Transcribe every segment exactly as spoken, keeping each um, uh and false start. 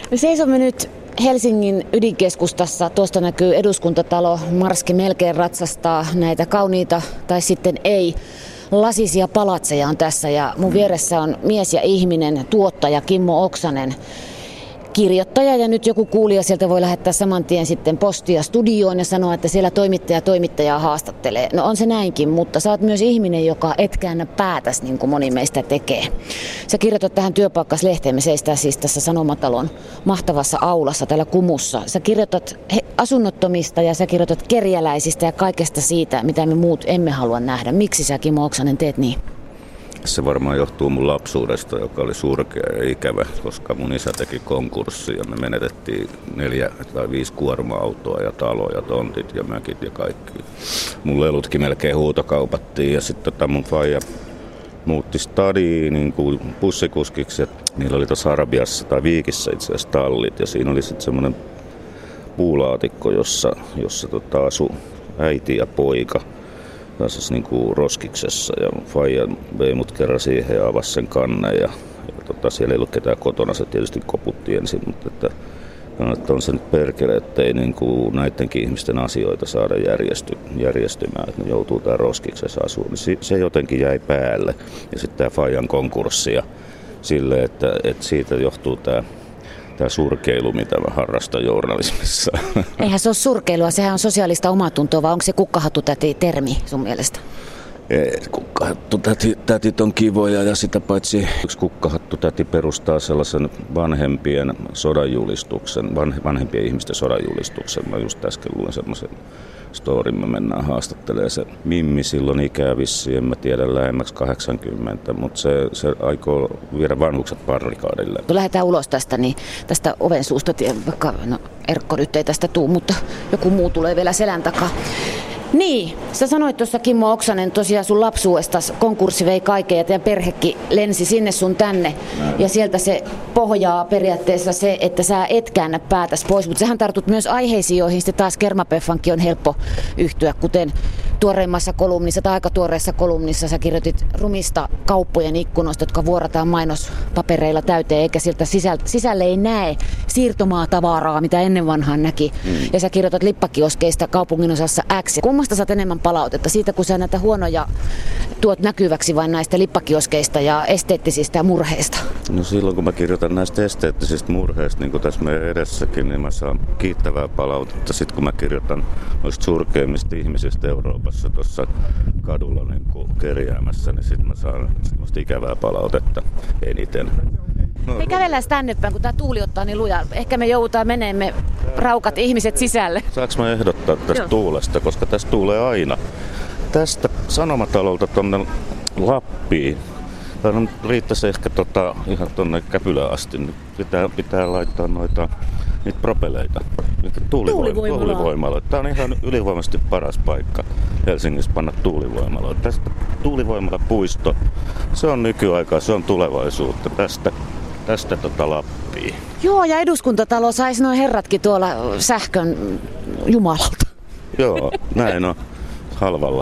Me seisomme nyt Helsingin ydinkeskustassa. Tuosta näkyy eduskuntatalo. Marski melkein ratsastaa näitä kauniita, tai sitten ei, lasisia palatseja on tässä. Ja mun vieressä on mies ja ihminen, tuottaja Kimmo Oksanen, kirjoittaja, ja nyt joku kuulija sieltä voi lähettää saman tien sitten postia studioon ja sanoa, että siellä toimittaja toimittajaa haastattelee. No on se näinkin, mutta sä oot myös ihminen, joka et käännä päätäs, niin kuin moni meistä tekee. Sä kirjoitat tähän Työpaikkas-lehteen, me seistää siis tässä Sanomatalon mahtavassa aulassa täällä Kumussa. Sä kirjoitat asunnottomista ja sä kirjoitat kerjäläisistä ja kaikesta siitä, mitä me muut emme halua nähdä. Miksi sä, Kimmo Oksanen, teet niin? Se varmaan johtuu mun lapsuudesta, joka oli surkea ja ikävä, koska mun isä teki konkurssi ja me menetettiin neljä tai viisi kuorma-autoa ja taloja, tontit ja mökit ja kaikki. Mun lelutkin melkein huutokaupattiin ja sitten tota mun faija muutti stadiin niin kuin bussikuskiksi. Ja niillä oli tuossa Arabiassa tai Viikissä itse asiassa tallit ja siinä oli sitten semmoinen puulaatikko, jossa, jossa tota asui äiti ja poika. Pääsisi niin kuin roskiksessa ja faija vei mut kerran siihen ja avasi sen kannen ja, ja tota, siellä ei ollut ketään kotona, se tietysti koputti ensin, mutta että, että on se nyt perkele, ettei niin kuin näidenkin ihmisten asioita saada järjesty, järjestymään, että ne joutuu täällä roskiksessa asuun, niin se, se jotenkin jäi päälle ja sitten tämä faijan konkurssi ja sille, että, että siitä johtuu tämä Tämä surkeilu, mitä mä harrastan journalismissa. Eihän se ole surkeilua, sehän on sosiaalista omatuntoa, vai onko se kukkahattutäti-termi sun mielestä? Ei, kukkahattutätit on kivoja ja sitä paitsi yksi kukkahattutäti perustaa sellaisen vanhempien sodanjulistuksen, vanhempien ihmisten sodanjulistuksen. Mä just äsken luin semmoisen storin, me mennään haastattelemaan se Mimmi silloin ikää vissiin, en mä tiedä lähemmäksi kahdeksankymmentä, mutta se, se aikoo viedä vanhukset barrikaadille. Kun lähdetään ulos tästä, niin tästä oven suusta, vaikka no, Erkko nyt ei tästä tuu, mutta joku muu tulee vielä selän takaa. Niin, sä sanoit tuossa, Kimmo Oksanen, tosiaan sun lapsuudestas konkurssi vei kaiken ja teidän perhekin lensi sinne sun tänne. Näin. Ja sieltä se pohjaa periaatteessa se, että sä et käännä päätäs pois, mutta sähän tartut myös aiheisiin, joihin sitten taas Kermapeffankin on helppo yhtyä, kuten tuoreimmassa kolumnissa tai aika tuoreessa kolumnissa sä kirjoitit rumista kauppojen ikkunoista, jotka vuorataan mainospapereilla täyteen, eikä sieltä sisälle, sisälle ei näe siirtomaatavaraa, mitä ennen vanhaan näki. Mm. Ja sä kirjoitat lippakioskeista kaupunginosassa X. Kummasta saat enemmän palautetta? Siitä, kun sä näitä huonoja tuot näkyväksi vain näistä lippakioskeista ja esteettisistä murheista? No silloin, kun mä kirjoitan näistä esteettisistä murheista, niin kuin tässä meidän edessäkin, niin mä saan kiittävää palautetta. Sitten kun mä kirjoitan noista surkeimmista ihmisistä Euroopassa tuossa kadulla niin kuin kerjäämässä, niin sitten mä saan semmoista ikävää palautetta eniten. No, me kävellään tänne päin, kun tää tuuli ottaa niin lujaa. Ehkä me joudutaan meneemme raukat ihmiset sisälle. Saanko mä ehdottaa tästä Joo. tuulesta, koska tästä tuulee aina. Tästä Sanomatalolta tonne Lappiin. Tai riittäisi ehkä tota, ihan tonne Käpylään asti. Nyt pitää, pitää laittaa noita niitä propeleita. Tuulivoimaloita. Tämä on ihan ylivoimaisesti paras paikka Helsingissä panna tuulivoimaloita. Tästä tuulivoimalapuisto, se on nykyaikaa, se on tulevaisuutta. Tästä, tästä tota Lappiin. Joo, ja eduskuntatalo saisi noin herratkin tuolla sähkön jumalalta. Joo, näin on. Halvalla.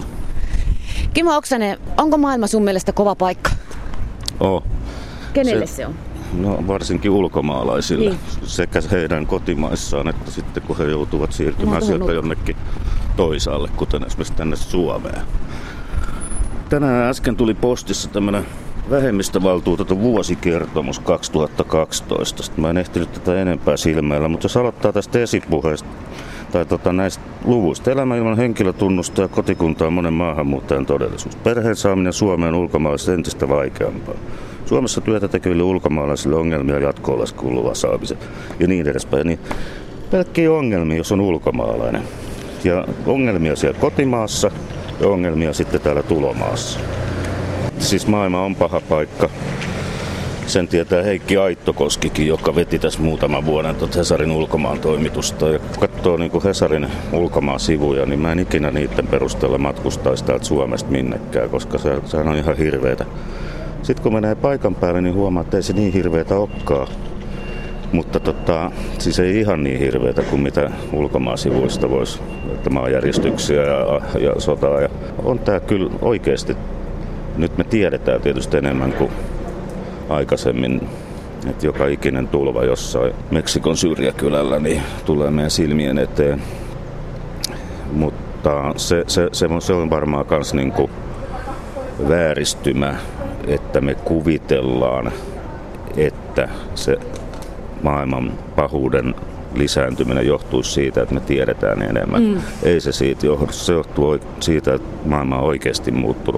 Kimmo Oksanen, onko maailma sun mielestä kova paikka? Oo. Kenelle se, se on? No varsinkin ulkomaalaisille. Niin. Sekä heidän kotimaissaan, että sitten kun he joutuvat siirtymään no, sieltä jonnekin toisaalle, kuten esimerkiksi tänne Suomeen. Tänään äsken tuli postissa tämmöinen vähemmistövaltuutetun vuosikertomus kaksituhattakaksitoista. Sitten mä en ehtinyt tätä enempää silmäillä, mutta jos aloittaa tästä esipuheesta tai tota näistä luvuista. Elämä ilman henkilötunnusta ja kotikuntaa on monen maahanmuuttajan todellisuus. Perheen saaminen Suomeen ulkomaalaisille entistä vaikeampaa. Suomessa työtä tekeville ulkomaalaisille ongelmia jatko-oleskelun luvan saamisen ja niin edespäin. Niin pelkkiä ongelmia, jos on ulkomaalainen. Ja ongelmia siellä kotimaassa ja ongelmia sitten täällä tulomaassa. Siis maailma on paha paikka. Sen tietää Heikki Aittokoskikin, joka veti tässä muutaman vuoden tuota Hesarin ulkomaan toimitusta. Ja kun katsoo niin kuin Hesarin ulkomaan sivuja, niin mä en ikinä niiden perusteella matkustaisi täältä Suomesta minnekään, koska se, sehän on ihan hirveetä. Sitten kun menee paikan päälle, niin huomaa, että ei se niin hirveetä olekaan. Mutta tota, siis ei ihan niin hirveetä kuin mitä ulkomaan sivuista voisi, että maanjäristyksiä ja, ja sotaa. Ja on tää kyllä oikeasti, nyt me tiedetään tietysti enemmän kuin aikaisemmin että joka ikinen tulva jossain Meksikon syrjäkylällä niin tulee meidän silmien eteen. Mutta se, se, se, on, se on varmaan myös niinku vääristymä, että me kuvitellaan, että se maailman pahuuden lisääntyminen johtuisi siitä, että me tiedetään enemmän. Mm. Ei se siitä johdu. Se johtuu siitä, että maailma on oikeasti muuttunut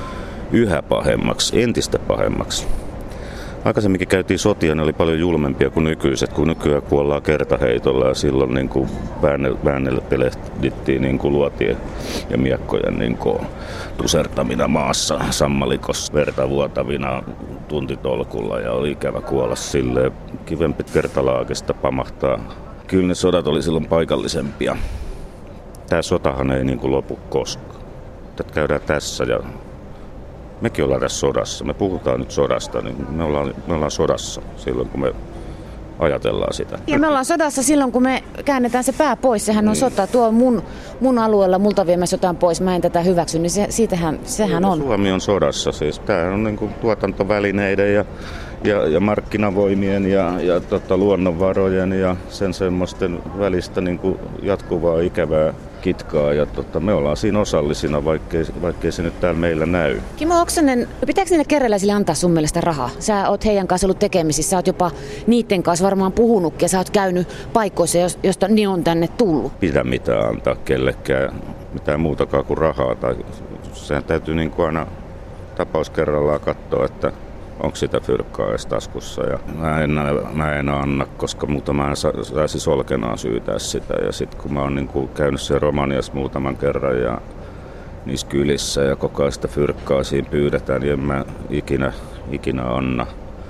yhä pahemmaksi, entistä pahemmaksi. Aikaisemminkin käytiin sotia, ne oli paljon julmempia kuin nykyiset, kun nykyään kuollaan kertaheitolla ja silloin niin kuin väännellä pelehdittiin niin kuin luotien ja miekkojen niin kuin tusertamina maassa, sammalikossa, verta vuotavina tuntitolkulla ja oli ikävä kuolla silleen. Kivempi kertalaakista pamahtaa. Kyllä ne sodat oli silloin paikallisempia. Tämä sotahan ei niin kuin lopu koskaan. Tätä käydään tässä ja mekin ollaan tässä sodassa. Me puhutaan nyt sodasta, niin me ollaan, me ollaan sodassa silloin, kun me ajatellaan sitä. Ja me ollaan sodassa silloin, kun me käännetään se pää pois. Sehän on niin. Sota. Tuo on mun, mun alueella, multa viemässä jotain pois. Mä en tätä hyväksy, niin se, siitähän, sehän on. Suomi on sodassa. Siis tämä on niin kuin tuotantovälineiden ja, ja, ja markkinavoimien ja, ja tota, luonnonvarojen ja sen semmoisten välistä niin kuin jatkuvaa ikävää kitkaa ja tota, me ollaan siinä osallisina, vaikkei, vaikkei se nyt täällä meillä näy. Kimmo Oksanen, pitääkö niille kerralaisille antaa sun mielestä rahaa? Sä oot heidän kanssa ollut tekemisissä, sä oot jopa niiden kanssa varmaan puhunutkin ja sä oot käynyt paikoissa, josta ne on tänne tullut. Pidä mitään antaa kellekään, mitään muutakaan kuin rahaa. Tai sehän täytyy niin kuin aina tapaus kerrallaan katsoa, että onko sitä fyrkkaa edes taskussa. Ja mä, en, mä en anna, koska muuta mä en saisi solkenaan syytää sitä. Ja sitten kun mä oon niin kuin käynyt siellä Romaniassa muutaman kerran ja niissä kylissä ja koko ajan sitä fyrkkaa siinä pyydetään, niin en mä ikinä, ikinä anna.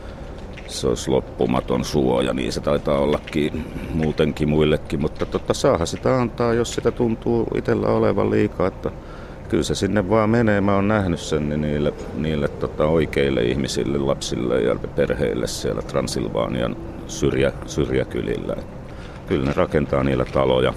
Se olisi loppumaton suoja, niin se taitaa ollakin muutenkin muillekin. Mutta totta saahan sitä antaa, jos sitä tuntuu itsellä olevan liikaa, että kyllä se sinne vaan menee. Mä oon nähnyt sen niin niille, niille tota, oikeille ihmisille, lapsille ja perheille siellä Transilvanian syrjä, syrjäkylillä. Kyllä ne rakentaa niillä taloja.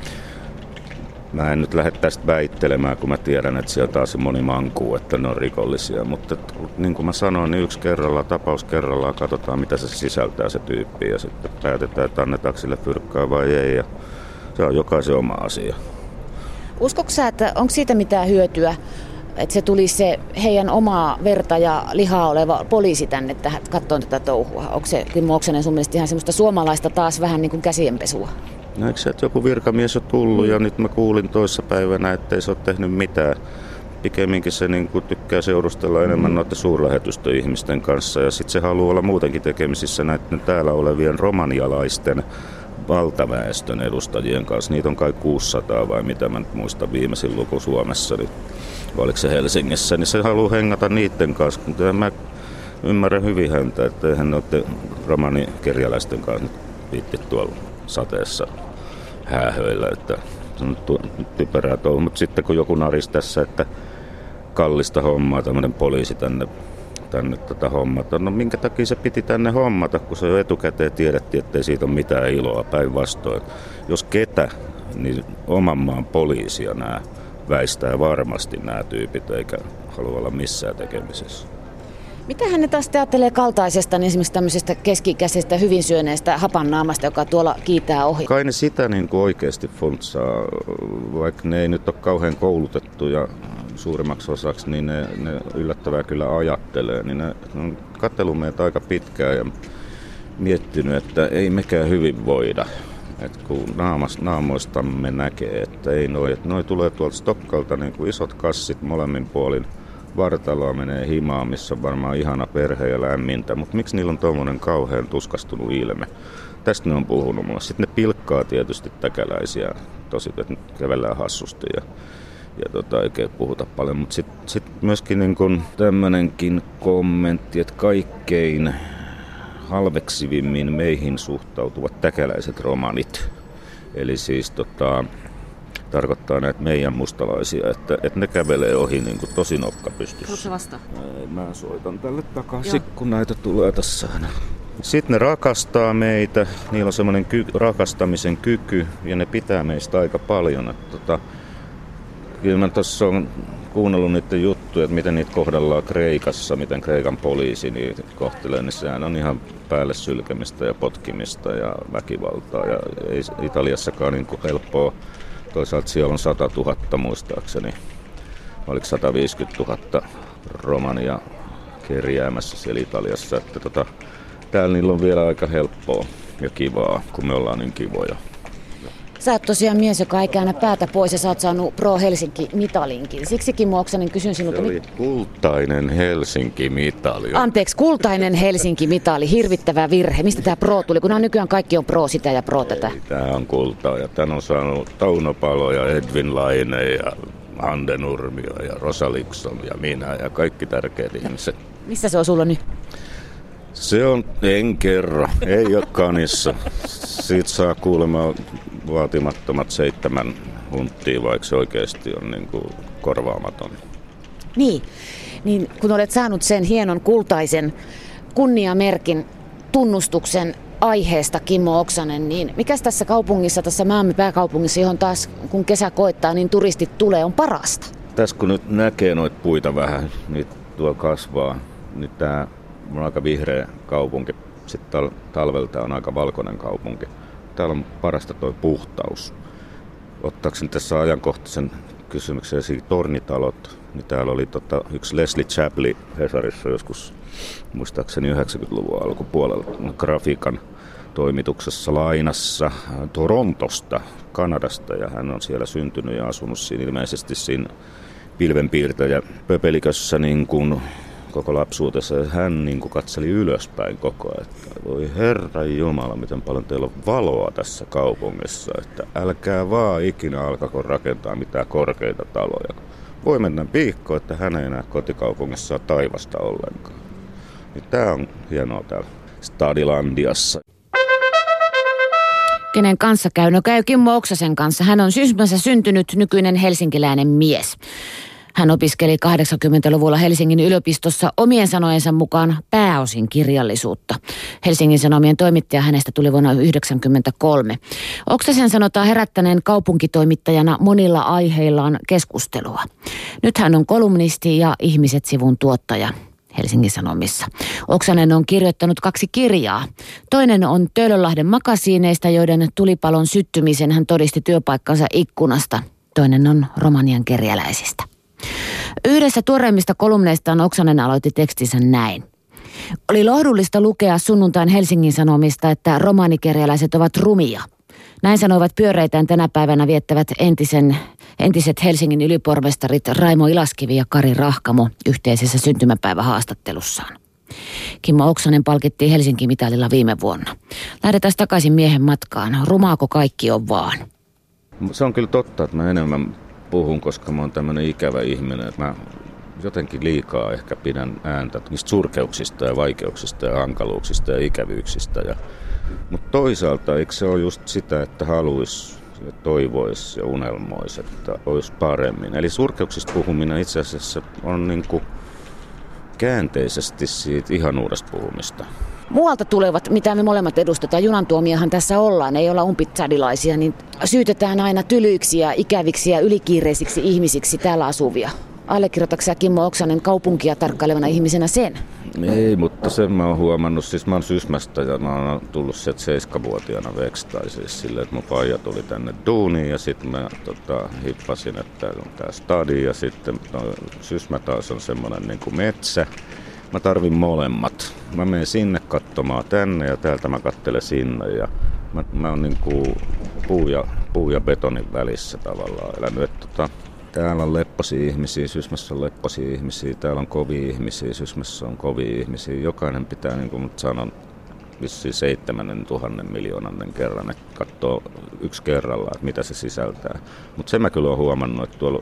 Mä en nyt lähde tästä väittelemään, kun mä tiedän, että siellä taas moni mankuu, että ne on rikollisia. Mutta niin kuin mä sanoin, niin yksi kerrallaan, tapaus kerrallaan, katsotaan mitä se sisältää se tyyppi. Ja sitten päätetään, että annetaanko sille fyrkkaa vai ei. Ja se on jokaisen oma asia. Uskotko sä, että onko siitä mitään hyötyä, että se tuli se heidän omaa verta ja lihaa oleva poliisi tänne tähän katsomaan tätä touhua? Onko se Kimmo Oksanen sun mielestä ihan semmoista suomalaista taas vähän niin kuin käsienpesua? No eikö se, että joku virkamies on tullut ja nyt mä kuulin toissapäivänä, ettei se ole tehnyt mitään. Pikemminkin se niin kuin tykkää seurustella enemmän mm. noiden suurlähetystöihmisten kanssa ja sitten se haluaa olla muutenkin tekemisissä näiden täällä olevien romanialaisten valtaväestön edustajien kanssa. Niitä on kai kuusisataa vai mitä mä nyt muistan viimeisin luku Suomessa, niin oliko se Helsingissä, niin se haluaa hengata niiden kanssa. Mutta mä ymmärrän hyvin häntä, että eihän noiden romanikerjäläisten kanssa viitti tuolla sateessa häähöillä, että se on typerää touhu. Mutta sitten kun joku narisi tässä, että kallista hommaa, tämmöinen poliisi tänne tänne tätä hommata. No minkä takia se piti tänne hommata, kun se jo etukäteen tiedettiin, ettei siitä ole mitään iloa päinvastoin. Jos ketä, niin oman maan poliisia nämä väistää varmasti nämä tyypit, eikä halua olla missään tekemisessä. Mitä ne taas ajattelee kaltaisesta, niin esimerkiksi tämmöisestä keski-ikäisestä, hyvin syöneestä hapannaamasta, joka tuolla kiitää ohi? Kai ne sitä niin kuin oikeasti funtsaa, vaikka ne ei nyt ole kauhean koulutettuja suurimmaksi osaksi, niin ne, ne yllättävää kyllä ajattelee. Niin ne, ne on katsellut meitä aika pitkään ja miettinyt, että ei mekään hyvin voida. Et kun naamas, naamoistamme näkee, että ei noi, että noi tulee tuolta Stokkalta niin kuin isot kassit molemmin puolin. Vartaloa menee himaan, missä on varmaan ihana perhe ja lämmintä, mutta miksi niillä on tommonen kauhean tuskastunut ilme? Tästä ne on puhunut mulle. Sitten ne pilkkaa tietysti täkäläisiä, tosi, että ne kävellään hassusti ja, ja tota, eikä puhuta paljon. Mutta sitten sit myöskin niin kun tämmönenkin kommentti, että kaikkein halveksivimmin meihin suhtautuvat täkäläiset romanit. Eli siis tota... tarkoittaa näitä meidän mustalaisia, että, että ne kävelee ohi niin kuin tosi nokka pystyssä. Haluatko vasta? Mä soitan tälle takaisin, Joo. kun näitä tulee tässä aina. Sitten ne rakastaa meitä, niillä on semmoinen ky- rakastamisen kyky ja ne pitää meistä aika paljon. Että, tota, kyllä mä tuossa on kuunnellut niiden juttuja, että miten niitä kohdellaan Kreikassa, miten Kreikan poliisi niitä kohtelee, niin sehän on ihan päälle sylkemistä ja potkimista ja väkivaltaa. Ja ei Italiassakaan niin kuin helppoa. Toisaalta siellä on sata tuhatta muistaakseni, oliko sata viisikymmentätuhatta romania kerjäämässä siellä Italiassa. Että tota, täällä niillä on vielä aika helppoa ja kivaa, kun me ollaan niin kivoja. Sä oot tosiaan mies, joka ei käännä päätä pois ja sä oot saanut Pro Helsinki-mitalinkin. Siksi Kimmo Oksanen kysyn sinulta... Se oli kultainen Helsinki-mitali. Anteeksi, kultainen Helsinki-mitali. Hirvittävä virhe. Mistä tää Pro tuli? Kun on nykyään kaikki on Pro sitä ja Pro tätä. Ei, tää on kultaa ja tän on saanut Tauno Palo ja Edwin Laine ja Hande Nurmio ja Rosa Liksom ja minä ja kaikki tärkeät ihmiset. Missä se on sulla nyt? Se on, en kerro, ei ole kanissa. Siitä saa kuulemaan vaatimattomat seitsemän hunttia, vaikka se oikeasti on niin kuin korvaamaton. Niin, niin kun olet saanut sen hienon kultaisen kunniamerkin tunnustuksen aiheesta, Kimmo Oksanen, niin mikäs tässä kaupungissa, tässä maamme pääkaupungissa, johon taas kun kesä koittaa, niin turistit tulee, on parasta? Tässä kun nyt näkee noita puita vähän, niin tuolla kasvaa, niin tämä on aika vihreä kaupunki. Sitten tal- talvelta on aika valkoinen kaupunki. Täällä on parasta toi puhtaus. Ottaakseni tässä ajankohtaisen kysymyksen esiin tornitalot, niin täällä oli tota, yksi Leslie Chaplin Hesarissa joskus, muistaakseni yhdeksänkymmentäluvun alkupuolella, grafiikan toimituksessa lainassa Torontosta, Kanadasta, ja hän on siellä syntynyt ja asunut siinä ilmeisesti siinä pilvenpiirtäjä pöpelikössä niin kuin koko lapsuutessa. Hän niin kuin katseli ylöspäin koko ajan, että voi Herra Jumala, miten paljon teillä on valoa tässä kaupungissa, että älkää vaan ikinä alkako rakentaa mitään korkeita taloja. Voi mennä viikkoon, että hän ei näe kotikaupungissa taivasta ollenkaan. Niin tää on hienoa täällä Stadilandiassa. Kenen kanssa käy? No käy Kimmo Oksasen kanssa. Hän on Sysmässä syntynyt nykyinen helsinkiläinen mies. Hän opiskeli kahdeksankymmentäluvulla Helsingin yliopistossa omien sanojensa mukaan pääosin kirjallisuutta. Helsingin Sanomien toimittaja hänestä tuli vuonna yhdeksänkymmentäkolme. Oksasen sanotaan herättäneen kaupunkitoimittajana monilla aiheillaan keskustelua. Nyt hän on kolumnisti ja Ihmiset-sivun tuottaja Helsingin Sanomissa. Oksanen on kirjoittanut kaksi kirjaa. Toinen on Töölönlahden makasiineista, joiden tulipalon syttymisen hän todisti työpaikkansa ikkunasta. Toinen on Romanian kerjäläisistä. Yhdessä tuoreimmista kolumneistaan Oksanen aloitti tekstinsä näin. Oli lohdullista lukea sunnuntain Helsingin Sanomista, että romanikerjäläiset ovat rumia. Näin sanoivat pyöreitään tänä päivänä viettävät entisen, entiset Helsingin ylipormestarit Raimo Ilaskivi ja Kari Rahkamo yhteisessä syntymäpäivähaastattelussaan. Kimmo Oksanen palkittiin Helsinki-mitalilla viime vuonna. Lähdetään takaisin miehen matkaan. Rumaako kaikki on vaan? Se on kyllä totta, että mä enemmän puhun, koska mä oon tämmönen ikävä ihminen, että mä jotenkin liikaa ehkä pidän ääntä niistä surkeuksista ja vaikeuksista ja hankaluuksista ja ikävyyksistä. Ja, mutta toisaalta eikö se ole just sitä, että haluaisi ja toivoisi ja unelmoisi, että olisi paremmin. Eli surkeuksista puhuminen itse asiassa on niin kuin käänteisesti siitä ihanuudesta puhumista. Muualta tulevat, mitä me molemmat edustetaan, junantuomiahan tässä ollaan, ei olla umpitsadilaisia, niin syytetään aina tylyiksi ja ikäviksi ja ylikiireisiksi ihmisiksi täällä asuvia. Allekirjoitatko sä, Kimmo Oksanen, kaupunkia tarkkailevana ihmisenä sen? Ei, mutta sen mä oon huomannut. Siis mä oon Sysmästä ja mä oon tullut sieltä seitsemänvuotiaana veksi, tai siis silleen, että mun faija tuli tänne duuniin ja sitten mä tota, hippasin, että on tää stadi ja sitten no, Sysmä taas on semmonen niin kuin metsä. Mä tarvin molemmat. Mä menen sinne katsomaan tänne ja täältä mä katselen sinne ja mä, mä oon niin kuin puu ja, puu ja betonin välissä tavallaan elänyt. Että, tota, täällä on lepposia ihmisiä, Sysmässä on lepposia ihmisiä, täällä on kovia ihmisiä, Sysmässä on kovia ihmisiä. Jokainen pitää, niin kuin mä sanon, vissiin seitsemännen tuhannen miljoonannen kerran, että katsoo yksi kerrallaan, että mitä se sisältää. Mutta sen mä kyllä oon huomannut, että tuolla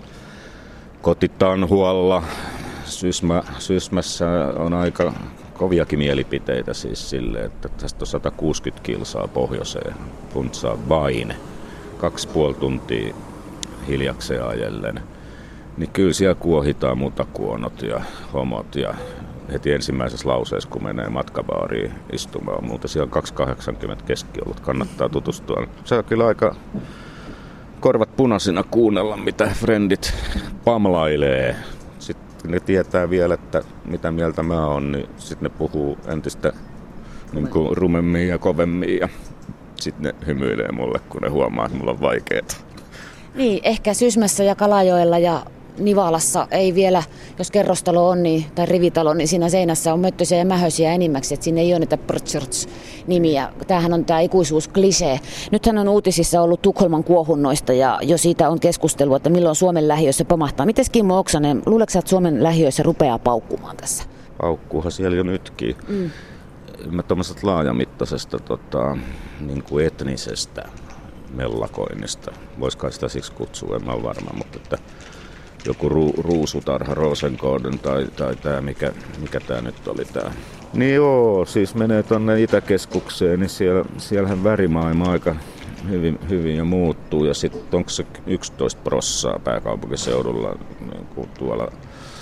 Kotitanhualla, Sysmä, Sysmässä on aika koviakin mielipiteitä siis silleen, että tästä on sata kuusikymmentä kilsaa pohjoiseen, puntsaa vain, kaksi puoli tuntia hiljakseen ajellen. Niin kyllä siellä kuohitaan mutakuonot ja homot ja heti ensimmäisessä lauseessa, kun menee matkabaariin istumaan. Muuten siellä on kaksi kahdeksankymmentä keskiolut, kannattaa tutustua. Se on kyllä aika korvat punaisina kuunnella, mitä frendit pamlailee. Sitten ne tietää vielä, että mitä mieltä mä oon, niin sitten ne puhuu entistä niin kuin rumemmin ja kovemmin ja sitten ne hymyilee mulle, kun ne huomaa, että mulla on vaikeeta. Niin, ehkä Sysmässä ja Kalajoella ja Nivalassa ei vielä, jos kerrostalo on niin, tai rivitalo, niin siinä seinässä on möttöisiä ja mähöisiä enimmäksi, että sinne ei ole niitä Pritchards-nimiä. Tämähän on tämä ikuisuusklisee. Nythän on uutisissa ollut Tukholman kuohunnoista ja jo siitä on keskustelua, että milloin Suomen lähiöissä pamahtaa. Mites Kimmo Oksanen, luuletko sä, että Suomen lähiöissä rupeaa paukkumaan tässä? Paukkuuhan siellä jo nytkin. Mm. Mä tuommoisesta laajamittaisesta tota, niin kuin etnisestä mellakoinnista, voisikaan sitä siksi kutsua, en mä ole varma, mutta että joku ru, ruusutarha Rosenkoden tai, tai tämä, mikä, mikä tämä nyt oli tämä. Niin joo, siis menee tuonne Itäkeskukseen, niin siellä, siellähän värimaailma aika hyvin, hyvin jo muuttuu. Ja sitten onko se yksitoista prossaa pääkaupunkiseudulla niin kuin tuolla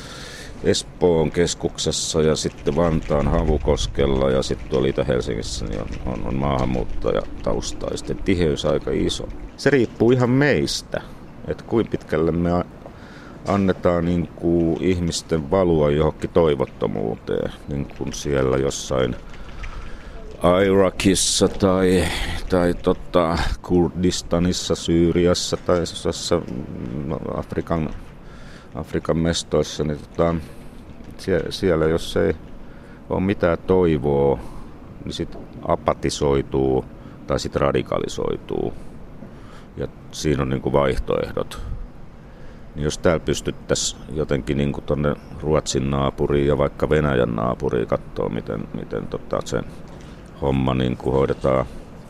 Espoon keskuksessa ja sitten Vantaan Havukoskella ja sitten tuolla Itä-Helsingissä niin on, on, on maahanmuuttajataustaisten tiheys aika iso. Se riippuu ihan meistä, että kuinka pitkälle me annetaan niin kuin ihmisten valua johonkin toivottomuuteen, niin kuin siellä jossain Irakissa tai, tai tota Kurdistanissa, Syyriassa tai jossain Afrikan, Afrikan mestoissa, niin tota, siellä, siellä jos ei ole mitään toivoa, niin sitten apatisoituu tai sitten radikalisoituu. Ja siinä on niin kuin vaihtoehdot. Niin jos täällä pystyttäisiin jotenkin niin kuin tuonne Ruotsin naapuriin ja vaikka Venäjän naapuriin katsoa, miten, miten tota se homma niin kuin hoidetaan.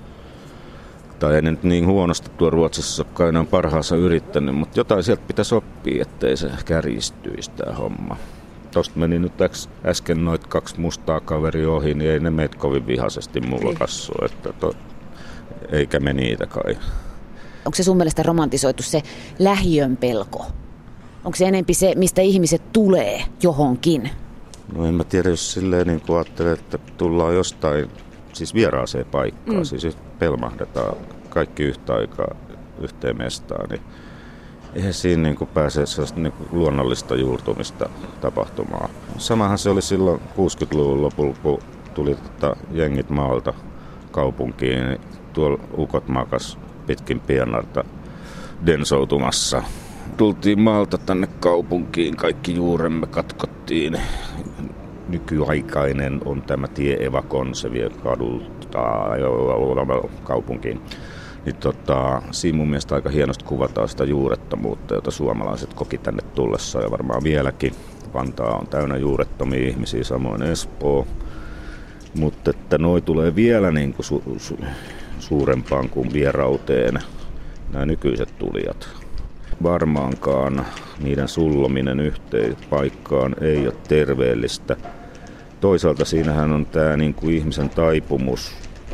Tai ei nyt niin huonosti tuo Ruotsissa, kai ne on parhaansa yrittänyt, mutta jotain sieltä pitäisi oppia, ettei se kärjistyisi tämä homma. Tuosta meni nyt äsken noit kaksi mustaa kaveria ohi, niin ei ne meitä kovin vihaisesti mulla kassua, että to, eikä me niitä kai. Onko se sun mielestä romantisoitu se lähiön pelko? Onko se enempi se, mistä ihmiset tulee johonkin? No en mä tiedä, jos silleen niin kuin ajattelee, että tullaan jostain siis vieraaseen paikkaan, mm. siis pelmahdetaan kaikki yhtä aikaa yhteen mestaan, niin eihän siinä niin kuin pääse sellaista niin kuin luonnollista juurtumista tapahtumaan. Samahan se oli silloin kuusikymmentäluvun lopulla, kun tuli tota jengit maalta kaupunkiin, niin tuolla ukot makas pitkin Pienarta densoutumassa. Tultiin maalta tänne kaupunkiin, kaikki juuremme katkottiin. Nykyaikainen on tämä tie Evakon, se vie kadulta kaupunkiin. Niin tota, siinä mun mielestä aika hienosti kuvataan sitä juurettomuutta, jota suomalaiset koki tänne tullessa ja varmaan vieläkin. Vantaa on täynnä juurettomia ihmisiä, samoin Espoo. Mutta että noi tulee vielä niin kuin su- su- suurempaan kuin vierauteen nämä nykyiset tulijat. Varmaankaan niiden sullominen yhteen paikkaan ei ole terveellistä. Toisaalta siinähän on tämä niin kuin ihmisen taipumus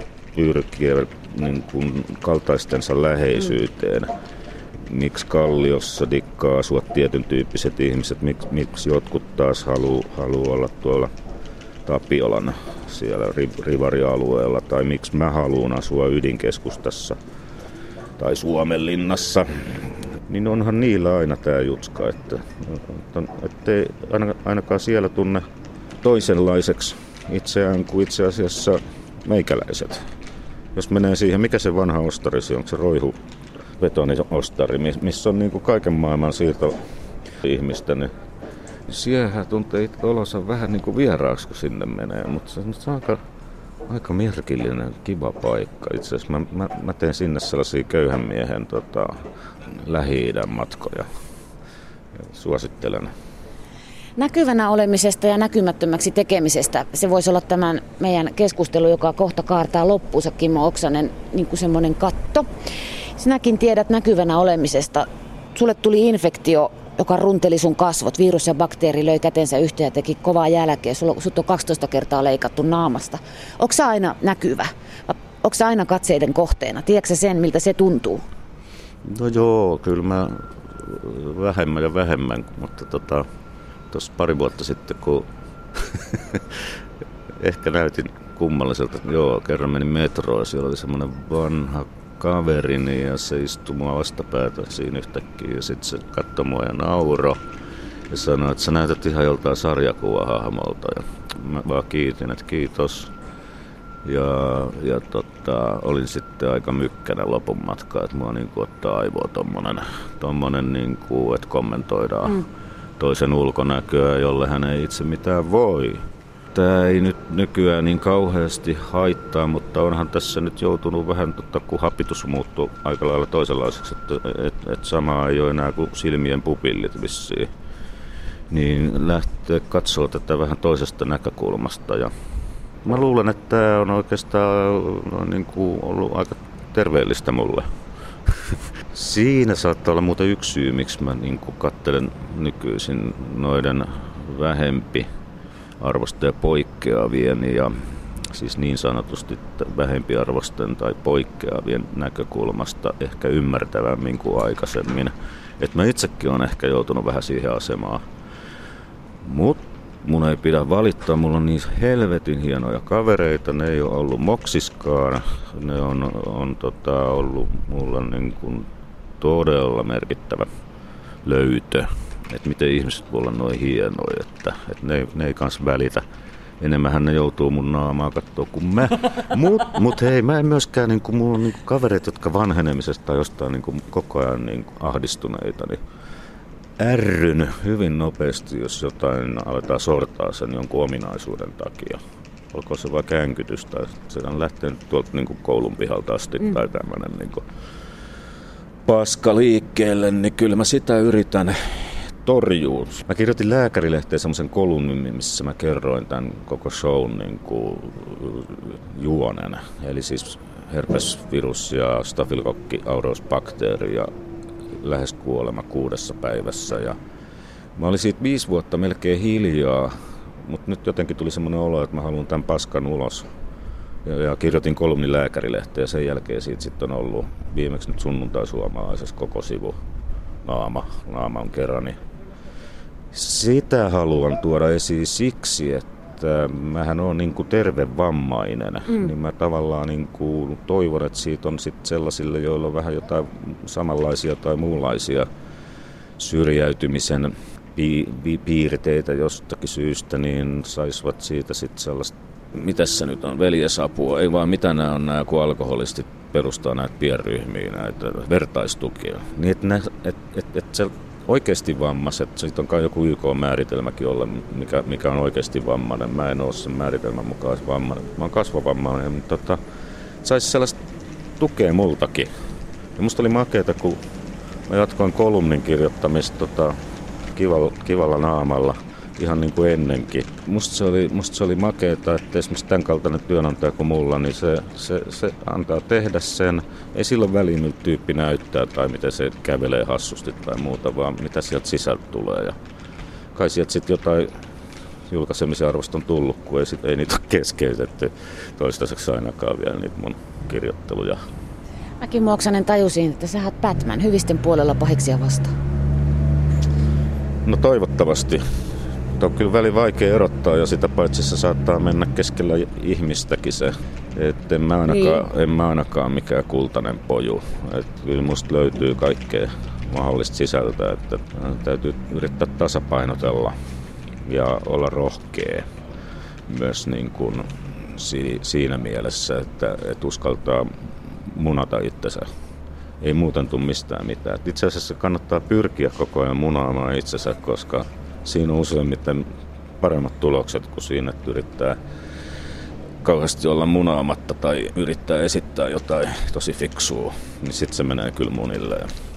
pyrkiä niin kuin kaltaistensa läheisyyteen. Miksi Kalliossa dikkaa asua tietyn tyyppiset ihmiset, miksi, miksi jotkut taas haluaa haluu olla tuolla Tapiolan siellä rivarialueella, tai miksi mä haluan asua ydinkeskustassa tai Suomenlinnassa, niin onhan niillä aina tämä jutska, että ettei ainakaan siellä tunne toisenlaiseksi itseään kuin itse asiassa meikäläiset. Jos menee siihen, mikä se vanha ostari, onko se roihu betoniostari, missä on niin kuin kaiken maailman siirto ihmistä, niin siellähän tuntee itse olonsa vähän niin kuin vieraaksi, kun sinne menee, mutta se on aika, aika merkillinen, kiva paikka. Itse asiassa mä, mä, mä teen sinne sellaisia köyhän miehen tota, Lähi-idän matkoja ja suosittelen. Näkyvänä olemisesta ja näkymättömäksi tekemisestä, se voisi olla tämän meidän keskustelu, joka kohta kaartaa loppuunsa, Kimmo Oksanen, niin kuin semmoinen katto. Sinäkin tiedät näkyvänä olemisesta. Sulle tuli infektio, joka runteli sun kasvot. Virus ja bakteeri löi kätensä yhteen ja teki kovaa jälkeä. Sut on kaksitoista kertaa leikattu naamasta. Onko sä aina näkyvä? Onko sä aina katseiden kohteena? Tiedätkö sä sen, miltä se tuntuu? No joo, kyllä mä vähemmän ja vähemmän, mutta tota, tuossa pari vuotta sitten, kun ehkä näytin kummalliselta, joo, kerran menin metroon ja siellä oli semmoinen vanha kaverini ja se istui mua vastapäätä siinä yhtäkkiä ja sitten se katsoi mua ja nauro ja sanoi, että sä näytät ihan joltain sarjakuvahahmolta ja mä vaan kiitin, että kiitos. Ja, ja tota, olin sitten aika mykkänä lopun matkaa, että mua niin kuin ottaa aivoa tommonen, tommonen niin kuin, että kommentoidaan mm. toisen ulkonäköä, jolle hän ei itse mitään voi. Tämä ei nyt nykyään niin kauheasti haittaa, mutta onhan tässä nyt joutunut vähän, totta, kun hapitus muuttuu aika lailla toisenlaiseksi, että et, et samaa ei ole enää kuin silmien pupillit vissiin. Niin lähtee katsoa tätä vähän toisesta näkökulmasta. Ja mä luulen, että tämä on oikeastaan niin kuin ollut aika terveellistä mulle. Siinä saattaa olla muuten yksi syy, miksi mä niin kuin katselen nykyisin noiden vähempi arvosta ja poikkeavien ja siis niin sanotusti vähempiarvosten tai poikkeavien näkökulmasta ehkä ymmärtävämmin kuin aikaisemmin. Että mä itsekin olen ehkä joutunut vähän siihen asemaan. Mut mun ei pidä valittaa, mulla on niin helvetin hienoja kavereita, ne ei ole ollut moksiskaan, ne on, on tota, ollut mulla niin kuin todella merkittävä löytö. Että miten ihmiset voi olla noin hienoja, että, että ne, ne ei kans välitä. Enemmänhän ne joutuu mun naamaa katsoa kuin mä. Mut, mut hei, mä en myöskään, niin kuin, mulla on niin kuin kavereita, jotka vanhenemisesta tai jostain niin kuin koko ajan niin kuin ahdistuneita, niin ärryn hyvin nopeasti, jos jotain aletaan sortaa sen jonkun ominaisuuden takia. Olkoon se vaan känkytys tai se on lähtenyt tuolta niin kuin koulun pihalta asti mm. tai tämmönen niin kuin paska liikkeelle, niin kyllä mä sitä yritän torjuu. Mä kirjoitin Lääkärilehteen semmoisen kolumnin, missä mä kerroin tämän koko shown niin kuin juonen. Eli siis herpesvirus ja stafylokokki aureus bakteeri ja lähes kuolema kuudessa päivässä. Ja mä olin siitä viisi vuotta melkein hiljaa, mutta nyt jotenkin tuli semmoinen olo, että mä haluan tämän paskan ulos. Ja, ja kirjoitin kolumnin Lääkärilehteen ja sen jälkeen siitä sitten on ollut viimeksi nyt sunnuntai-suomalaisessa koko sivu naama, naaman kerran. Niin sitä haluan tuoda esiin siksi, että mähän olen niin kuin tervevammainen, mm. niin mä tavallaan niin kuin toivon, että siitä on sit sellaisille, joilla on vähän jotain samanlaisia tai muunlaisia syrjäytymisen pi- pi- piirteitä jostakin syystä, niin saisivat siitä sitten sellaista, mitäs se nyt on, veljesapua, ei vaan mitä nämä on nämä, kun alkoholistit perustaa näitä pienryhmiä, näitä vertaistukia, niin että et, et, et se oikeasti vammaiset, siitä on kai joku Y K-määritelmäkin olla, mikä, mikä on oikeasti vammainen. Mä en ole sen määritelmän mukaan vammainen. Mä oon kasvavammainen, mutta tota, saisi sellaista tukea multakin. Ja musta oli makeeta, kun mä jatkoin kolumnin kirjoittamista tota, kivalla, kivalla naamalla, ihan niin kuin ennenkin. Musta se oli, musta se oli makeeta, että esimerkiksi tämän kaltainen työnantaja kuin mulla, niin se, se, se antaa tehdä sen. Ei silloin väliin, miltä tyyppi näyttää tai miten se kävelee hassusti tai muuta, vaan mitä sieltä sisältä tulee. Ja kai sieltä sitten jotain julkaisemisen arvosta on tullut, kun ei, sit, ei niitä ole keskeytetty toistaiseksi ainakaan vielä niitä mun kirjoitteluja. Mäkin Oksanen tajusin, että sä oot Batman hyvisten puolella pahiksia vastaan. No toivottavasti. On kyllä väli vaikea erottaa ja sitä paitsi se saattaa mennä keskellä ihmistäkin se. Et en, mä ainakaan, niin. en mä ainakaan mikään kultainen poju. Et kyllä musta löytyy kaikkea mahdollista sisältöä, että täytyy yrittää tasapainotella ja olla rohkea myös niin kuin si, siinä mielessä, että et uskaltaa munata itsensä. Ei muuten tule mistään mitään. Et itse asiassa kannattaa pyrkiä koko ajan munaamaan itsensä, koska siinä on useimmiten paremmat tulokset kuin siinä, että yrittää kauheasti olla munaamatta tai yrittää esittää jotain tosi fiksua, niin sitten se menee kyllä munille.